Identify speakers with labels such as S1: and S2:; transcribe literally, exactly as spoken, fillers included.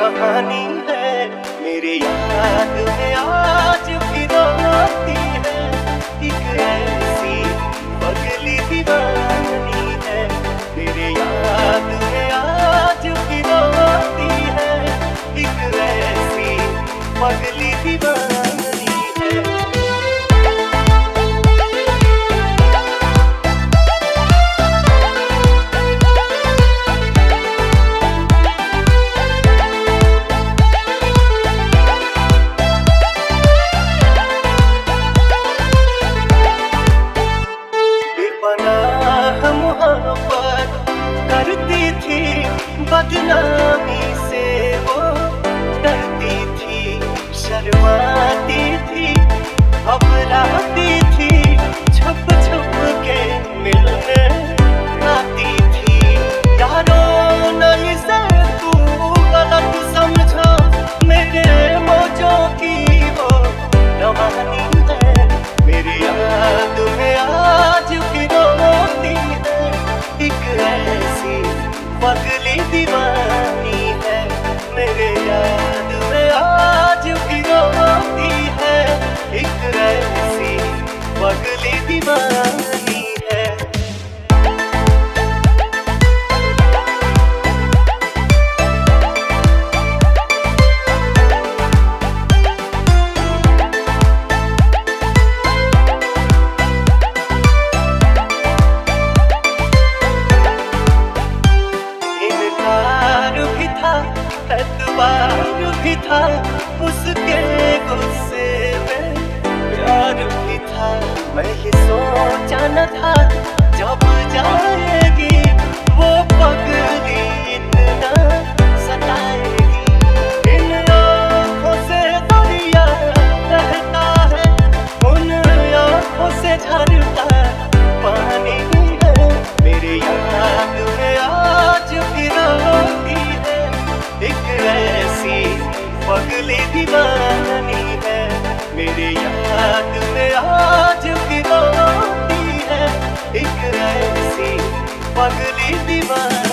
S1: कहानी है, मेरे याद में आज भी रोती है। एक ऐसी पगली दीवानी है, मेरे याद में आज भी रोती है। एक ऐसी पगली दीवानी है। बेपनाह मोहब्बत करती थी, बदनामी से वो डरती थी, शर्माती थी, घबराती थी, छुप छुप के मिलने आती थी। यारों नहीं से तू गलत समझा, मेरे मौजों की वो रवानी है, मेरी याद में आज भी रोती है। एक ऐसी पगली दीवानी है, मेरे याद में आज भी रोती है। एक ऐसी पगली दीवानी है। एतबार भी था उसके गुस्से में, प्यार भी था। मैं ये सोचा न था जब जाएगी वो पगली इतना सताएगी। इन आँखों से दरिया बहता है, उन आँखों से झरता पानी है, मेरे याद में आज भी रोती है। एक ऐसी पगली दीवानी है, मेरे याद में आज भी रोती है। एक ऐसी पगली दीवानी।